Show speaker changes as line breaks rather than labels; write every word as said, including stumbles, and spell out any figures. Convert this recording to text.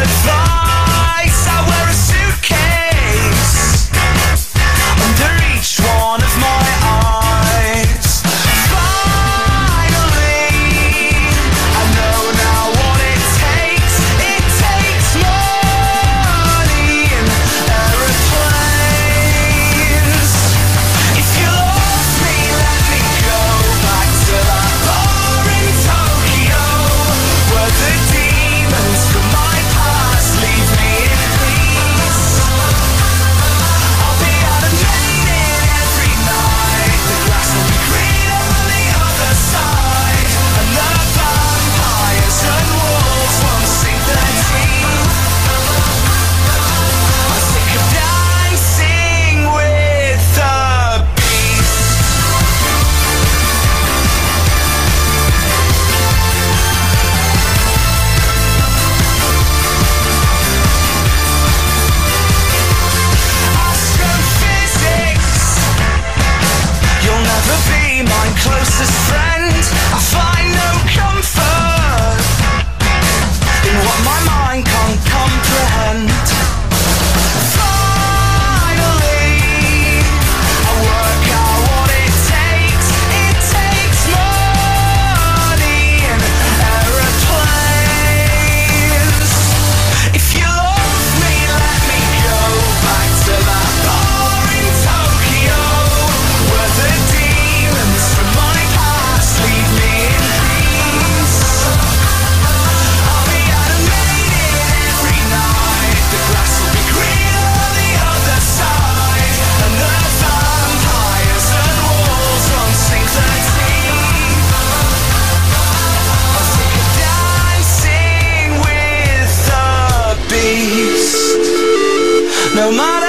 advice. I wear a suitcase under each one of my eyes. Finally, I know now what it takes. It takes money and aeroplanes. If you love me, let me go back to that bar in Tokyo, where the demons from my past leave me in peace. I'll be animated every night. The grass will be green on the other side, and the vampires and wolves won't sink their teeth. I'm sick of dancing with the beast. Astrophysics, you'll never be my closest friend. I find no comfort in what my mind can't comprehend. Finally, I work out what it takes. It takes money and aeroplanes. If you love me, let me go back to that bar in Tokyo, where the demons from my past leave me in peace. I'll be animated every night. The grass will be green on the other side, and the vampires and wolves won't sink their teeth. I'm sick of dancing with the beast. No matter